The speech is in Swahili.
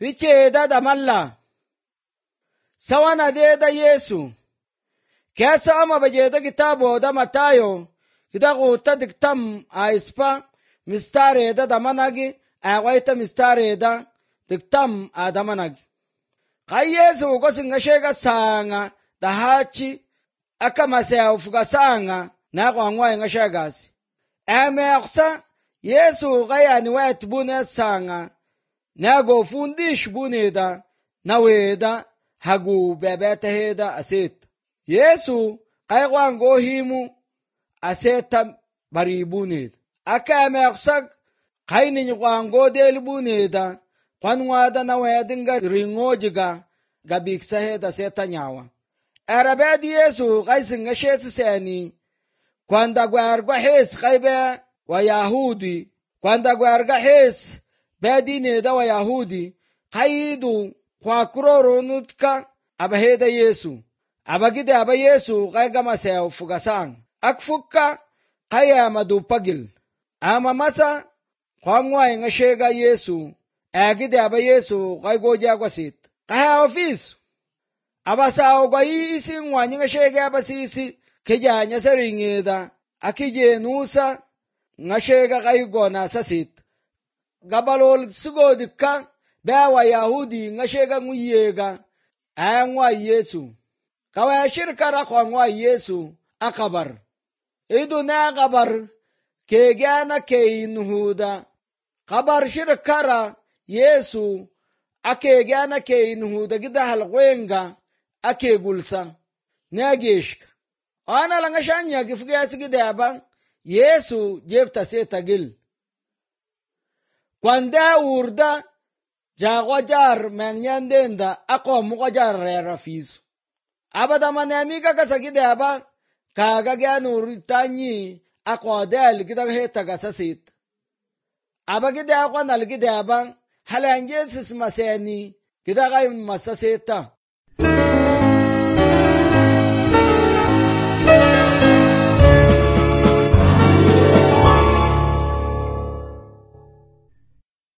Ficheeda damalla. Sawana deeda Yesu. Keessa ama bajeeda kitaabooda Mataayo. Kita guuta diktam aispa mistareeda damanagi awaita mistareeda diktam adamanagi. Kai Yesu gosinga shega sanga dahachi akamasea ufugasanga na kwangwa nga shagazi. Aksa Yesu gaya ni wet bune sanga na go fundish buneda na weda hagu bebeta heda aset. Yesu kay kwango himu aseta baribuned. Aksa kay ni kwango delbuneda kwanwada na wedinga ringojiga gabiksa heda seta nyawa. Arabedi Yesu kay singa shesu seni kwanda gwargwa hes kaybe wa Yahudi kwanda gwarga hes bedine da wa Yahudi kaidu kwa kuroro nutka abaheda Yesu abagide aba Yesu kaiga masaya fugasang akfuka kaya madupagil ama masa kwangwa ngashega Yesu agide aba Yesu kaigoja kwasit kaya office abasa kwa isi ngwanyi ngashega abasisi kejanya saringeda akije nusa ngashega kaigona sasit gabalol sugodika bawa Yahudi ngashega nguyega ayangwa Yesu kawa shirkara kwangwa Yesu akabar idu na kabar kegana keinuhuda kabar shirkara Yesu akegana keinuhuda gida halwenga akegulsa nageshka ana langashanya gifuga sigidaba Yesu jefta setagil kwanda urda jagwajar menyandenda ako mugajar rafisu abada manamiga kasagidaba kaga gyanur tanyi ako del gidag heta gasasit abagida ako nalgidaba halanjesis maseni gidaga masaseta